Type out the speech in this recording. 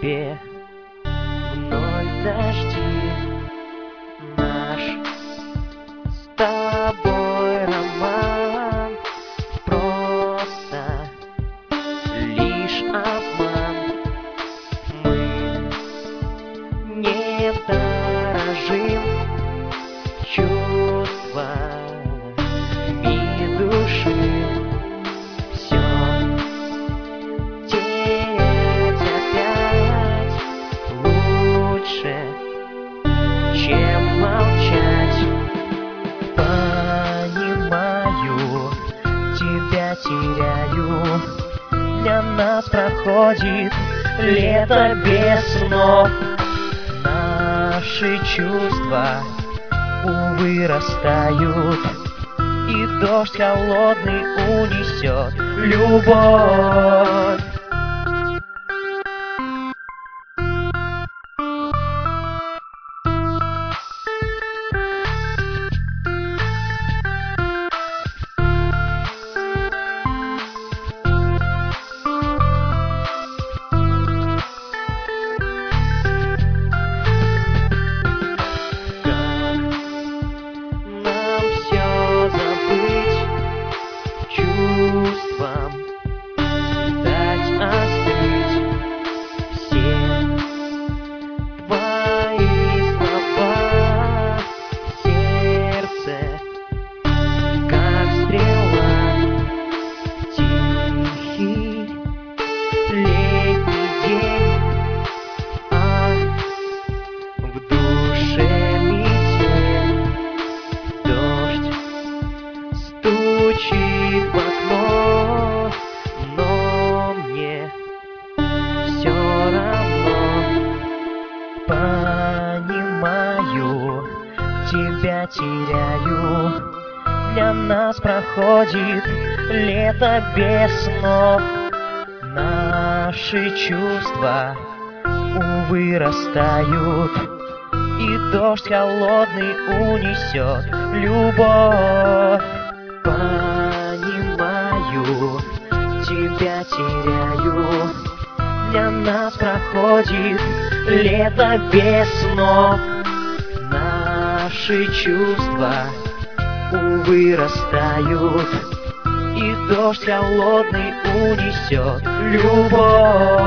небе вновь дожди. Наш с тобой роман просто лишь обман. Мы не дорожим чувствами души. Все терять опять лучше, чем молчать. Понимаю, тебя теряю. Для нас проходит лето без снов. Наши чувства, увы, растают, и дождь холодный унесет любовь. Чувствам дать остыть все твои слова в сердце, как стрела. Тихий летний день, а в душе метель. Дождь стучит в окно, но мне все равно. Понимаю, тебя теряю. Для нас проходит лето без снов. Наши чувства, увы, растают, и дождь холодный унесет любовь. Понимаю, тебя теряю. Для нас проходит лето без снов. Наши чувства, увы, растают, и дождь холодный унесет любовь.